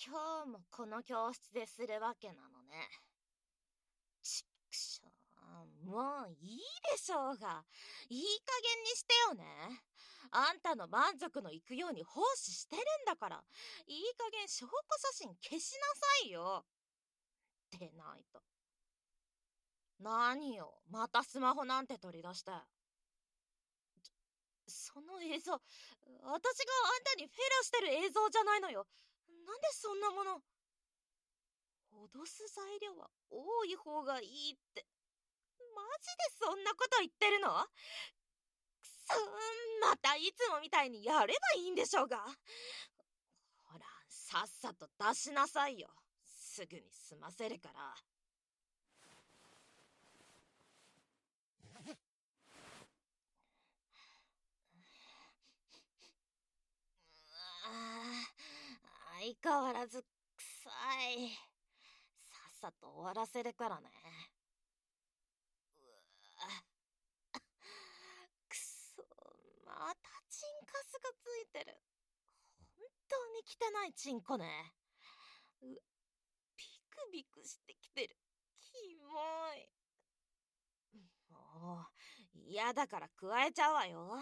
今日もこの教室でするわけなのね。ちくしょう、もういいでしょうが。いい加減にしてよね。あんたの満足のいくように奉仕してるんだから、いい加減証拠写真消しなさいよ。でないと。何よ、またスマホなんて取り出して。その映像、私があんたにフェラしてる映像じゃないのよ。なんでそんなもの。脅す材料は多い方がいいって。マジでそんなこと言ってるの？くそ、またいつもみたいにやればいいんでしょうが。ほら、さっさと出しなさいよ。すぐに済ませるから。相変わらず臭い。さっさと終わらせるからね。くそ、またチンカスがついてる。本当に汚いチンコね。ビクビクしてきてる。キモい。もう嫌だから加えちゃうわよ。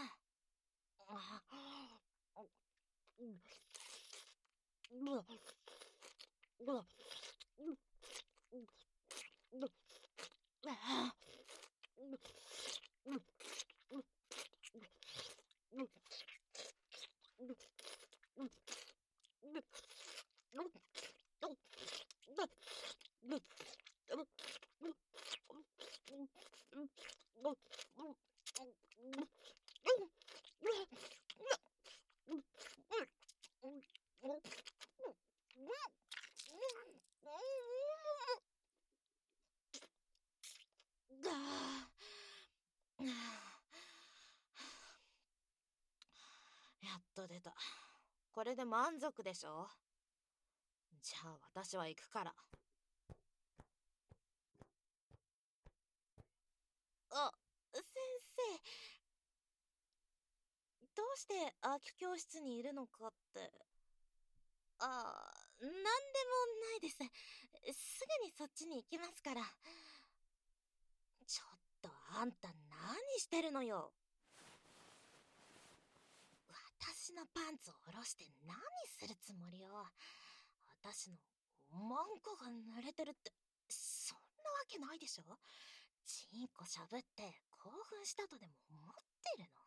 やっと出た。これで満足でしょ？じゃあ私は行くから。あ、先生。どうしてアーキ教室にいるのかって。なんでもないです。すぐにそっちに行きますから。ちょっとあんた何してるのよ。私のパンツを下ろして何するつもりよ。私のマンコが濡れてるって、そんなわけないでしょ。チンコしゃぶって興奮したとでも思ってるの？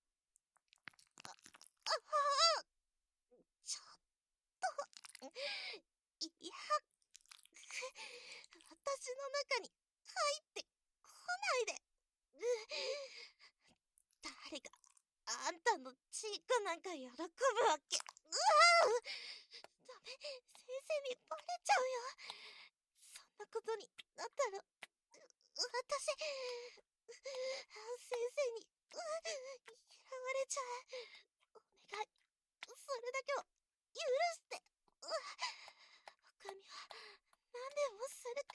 ちょっと、いや、私の中に入ってこないで。誰があんたのチークなんか喜ぶわけ。ダメ、先生にバレちゃうよ。そんなことになったら、私、先生に嫌われちゃう。お願い、それだけは許して。他には何でもするから。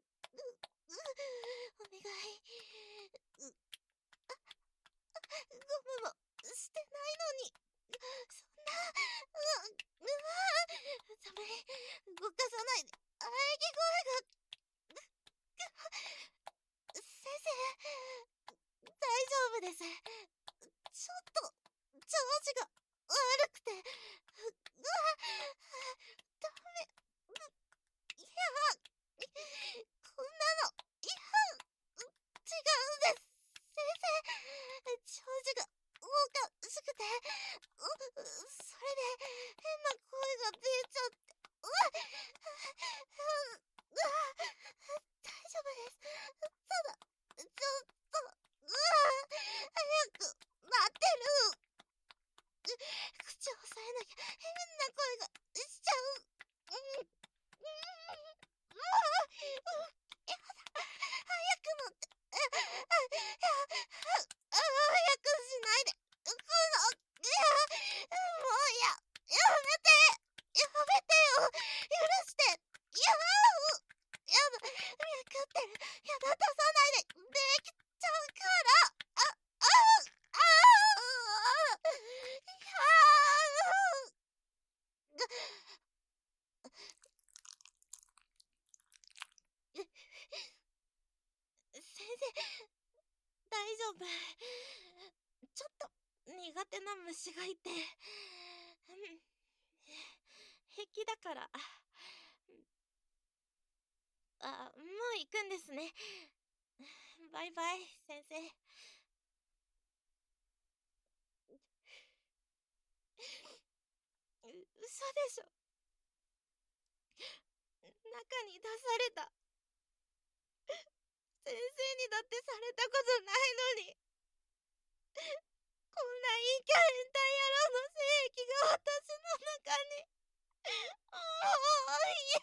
お願い。ゴムもしてないのに。そんな、ダメ、動かさないで。喘ぎ声が。先生、大丈夫です。ちょっと、調子が悪くて。ダメ。いや、こんなの、違うんです。先生、調子がおかしくて、それで変な声が出ちゃって、大丈夫です。ただ、ちょっと、早く、待ってる。口を押さえなきゃ変な声がしちゃう。やだ、早く乗って。早くしないで。 手な虫がいて、平気だから。もう行くんですね。バイバイ、先生。嘘でしょ。中に出された。先生にだってされたことないのに。こんないいキャ変態野郎の精液が私の中に。もう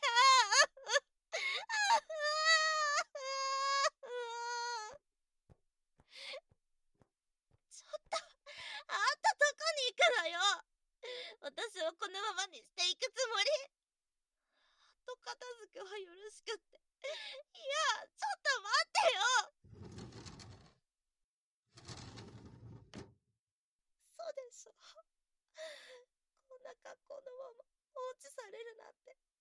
ちょっと、あんたどこに行くのよ。私をこのままにしていくつもり？後片付けはよろしくって。いや、ちょっと待ってよ。そうでしょ。こんな格好のまま放置されるなんて。